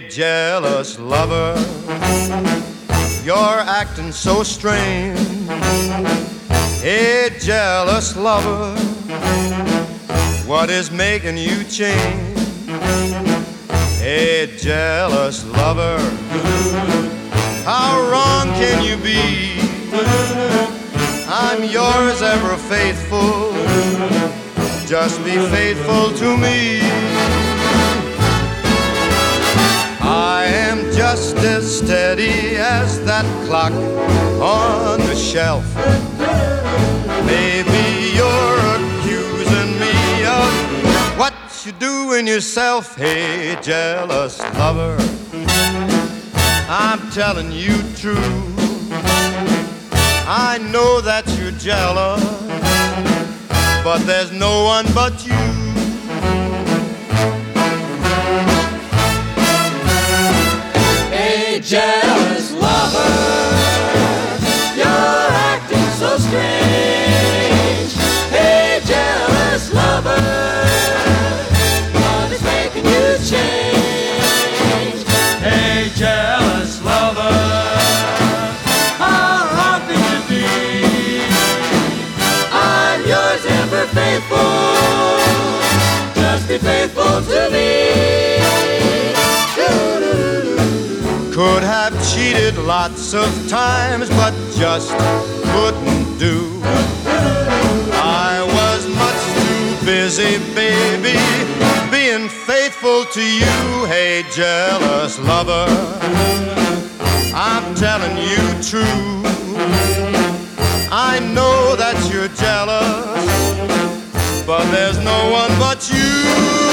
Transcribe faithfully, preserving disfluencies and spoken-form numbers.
jealous lover, you're acting so strange. Hey, jealous lover, what is making you change? Hey, jealous lover, how wrong can you be? I'm yours ever faithful, just be faithful to me. I am just as steady as that clock on the shelf. Maybe you're accusing me of what you doing yourself. Hey, jealous lover, I'm telling you true. I know that you're jealous, but there's no one but you. Hey, jealous lover, you're acting so strange. Hey, jealous lover, what is making you change? Hey, jealous lover, how wrong can you be? I'm yours ever faithful, just be faithful to me. Could have cheated lots of times, but just couldn't do. I was much too busy, baby, being faithful to you. Hey, jealous lover, I'm telling you true. I know that you're jealous, but there's no one but you.